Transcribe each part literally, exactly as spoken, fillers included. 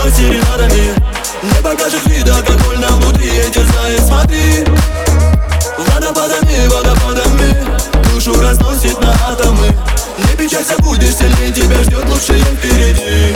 ее серенадами. Не покажет вида, алкоголь нам внутри терзает, смотри. Водопадами, водопадами душу разносит на атомы. Не печалься, будешь сильнее, тебя ждет лучшее впереди.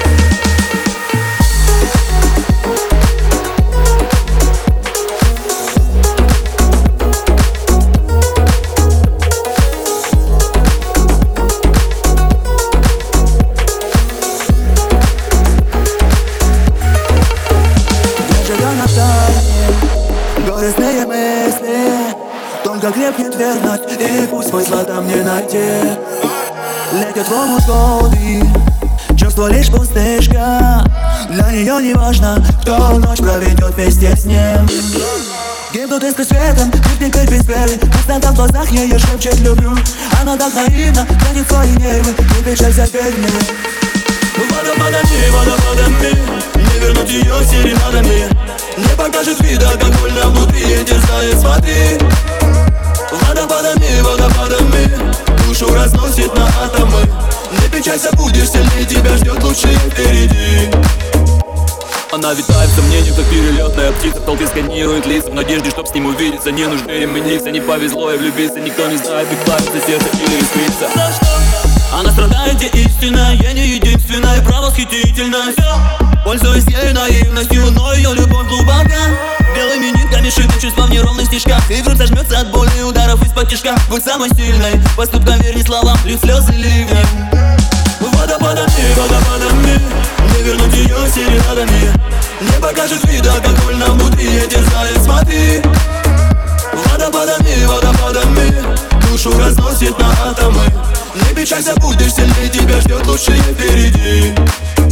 Горестные мысли только крепнет верность, и пусть смысла там не найти. Летят в омут годы, чувство лишь пустышка. Для нее не важно, кто ночь проведет вместе с ним. Гибнут искры светом, техникой без веры. Пустота в глазах ее шепчет люблю. Она так наивна, хранит свои нервы. Не печалься, верь мне. Водопадами, водопадами не вернуть ее серенадами. Не покажет вида, алкоголь нам внутри терзает, смотри. Водопадами, водопадами душу разносит на атомы. Не печалься, будешь сильнее, тебя ждет лучшее впереди. Она витает в сомнениях, как перелетная птица. В толпе сканирует лица в надежде, чтоб с ним увидеться. Не нужны ремниться, не повезло и влюбиться. Никто не знает, как плавится сердце или рискуется. Она страдает, где истина, я не единственная, правосхитительность. Пользуюсь ею наивностью, но ее любовь глубока. Белыми нитками шиты чувства в неровных стежках. И грудь сожмется от боли ударов из-под тишка. Будь самой сильной, поступкам верь, не словам, льют слезы ливнем. Водопадами, водопадами не вернуть ее серенадами. Не покажет вида, алкоголь нам внутри терзает, смотри. Водопадами, водопадами душу разносит на атомы. Не печалься, будешь сильнее, тебя ждет лучшее впереди.